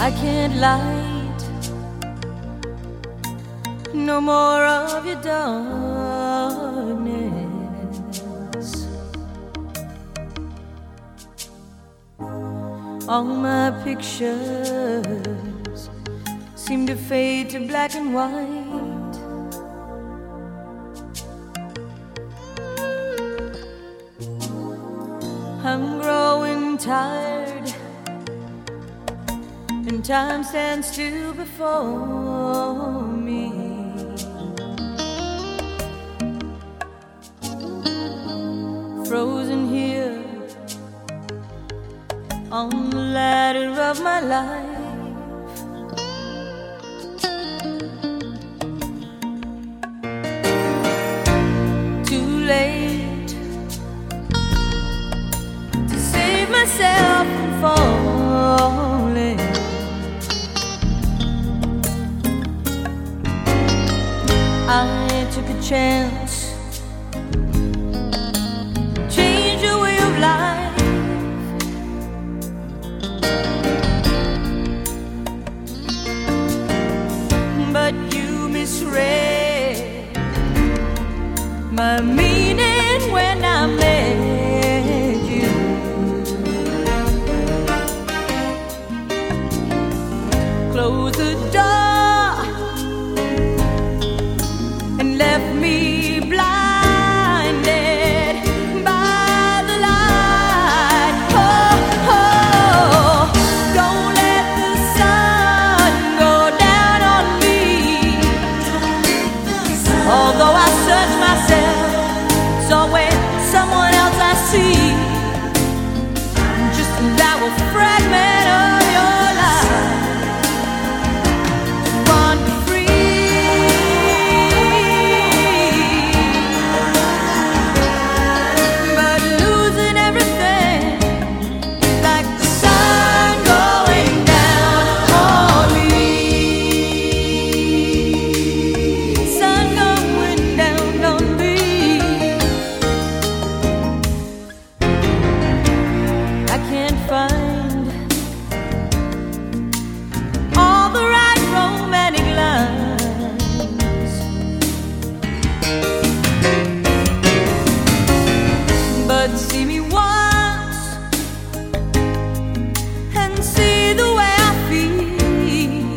I can't light no more of your darkness. All my pictures seem to fade to black and white. I'm growing tired, and time stands still before me. Frozen here on the ladder of my life. Too late to save myself from falling. I took a chance, change your way of life. But you misread my meaning when I met you. Close the door and left me blinded by the light. Oh, oh, don't let the sun go down on me. Although I search myself, it's always someone else I see. Just like a fragment of your life. See me once and see the way I feel.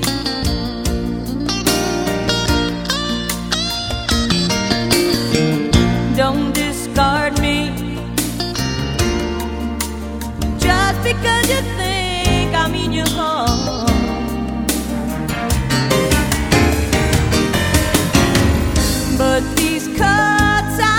Don't discard me just because you think I mean you harm. But these cuts I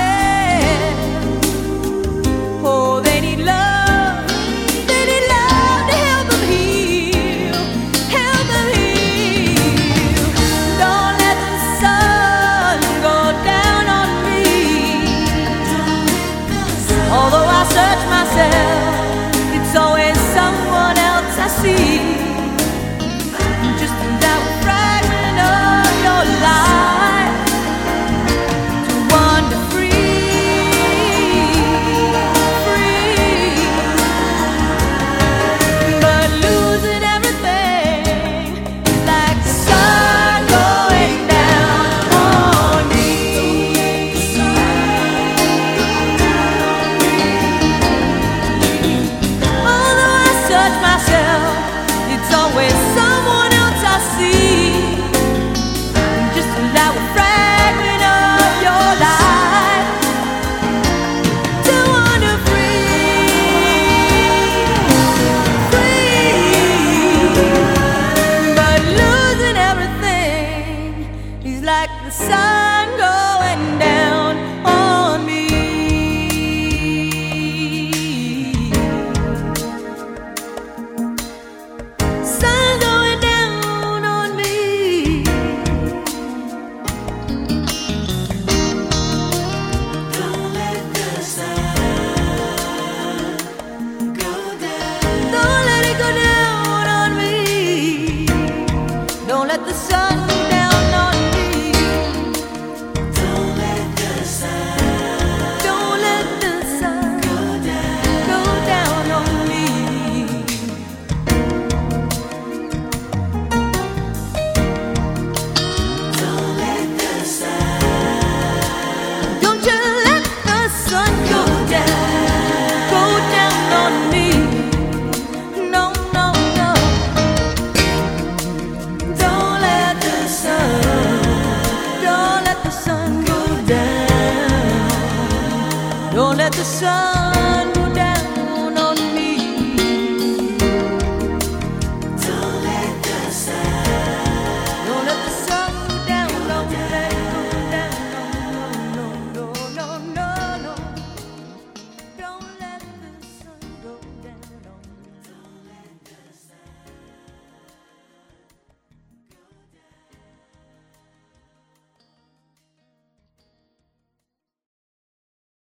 it's always someone else I see. Just that fragment of your life to wander free, free. But losing everything like the sun going down on me. It's always someone else I see. Just allow a fragment of your life to wander free, free. But losing everything is like the sun going down on me. Don't let the sun